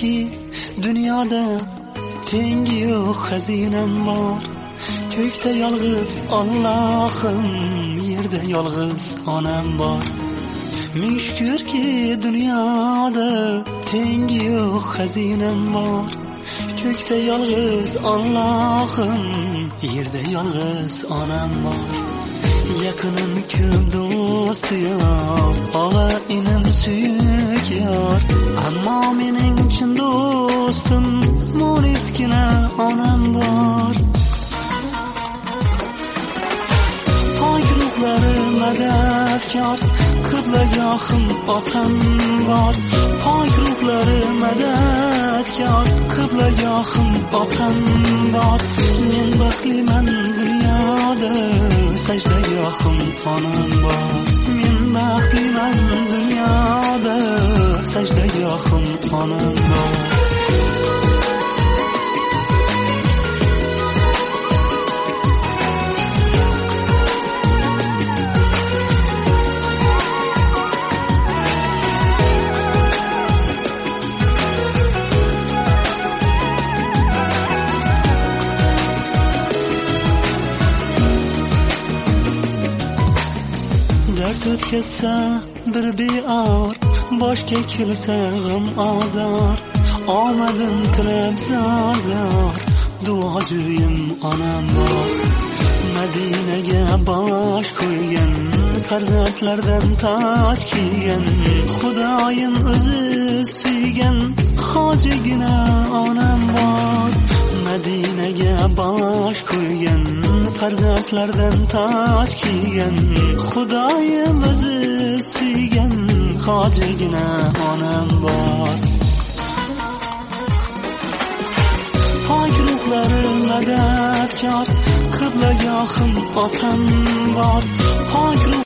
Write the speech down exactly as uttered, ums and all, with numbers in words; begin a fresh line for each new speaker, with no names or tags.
Mingki dunyoda tengi yo'q xazinam bor. Ko'kda yolg'iz Allohim, yerda yolg'iz onam bor. Ming shukrki dunyoda tengi yo'q xazinam bor. Ko'kda yolg'iz Allohim, yerda yolg'iz onam bor. Yaqinim ko'p do'sti yor, og'a inim suyuk yor, ammo mening chin do'stim mo'riskina onam bor. Pok ruhlari madadkor, qiblagohim otam bor. Pok ruhlari madadkor, qiblagohim otam bor. Men baxtliman dunyoda, sajdagohim onam bor. Men baxtliman dunyoda, sajdagohim onam bor. Dard o'tkazsa bir beor, boshga kelsa g'am azor. Omadim tilab zor zor, duojo'yim onam bor. Madinaga bosh qo'ygan, farzandlardan toj kiygan, Xudoyim o'zi suygan hojigina onam bor. Madinaga bosh qo'ygan, farzandlardan toj kiygan, Xudoyim o'zi suygan hojigina onam bor. Pok ruhlari madadkor, qiblagohim otam bor. Pok